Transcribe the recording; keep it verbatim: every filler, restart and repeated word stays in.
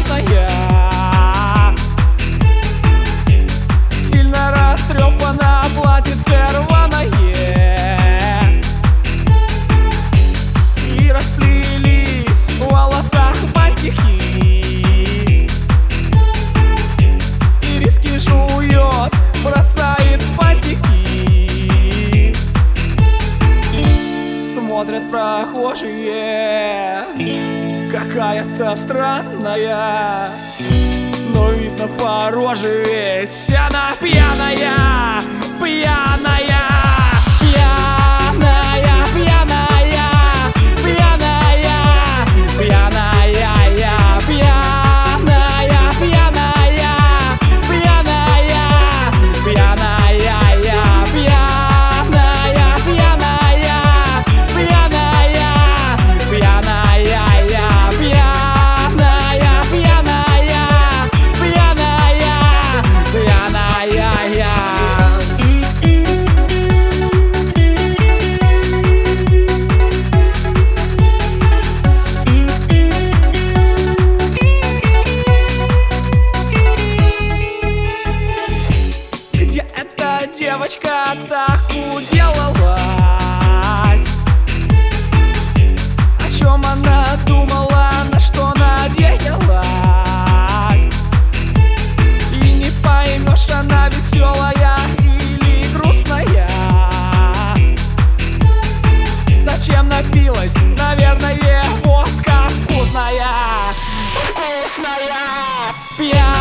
пьяная, сильно растрепана, платьице рваное, и расплелись в волосах бантики, и риски жует, бросает бантики. Смотрят прохожие, какая-то странная, но видно по роже, ведь она пьяная, пьяная, пьяная, пьяная, пьяная, пьяная, я, пьяная, пьяная, пьяная, пьяная, я, пьяная, пьяная, пьяная, пьяная, я, пьяная, пьяная, пьяная, пьяная, я. Где эта девочка так уделалась? О чем она думала, на что надеялась? И не поймешь, она веселая или грустная. Зачем напилась? Наверное, водка вкусная, вкусная, пьяная.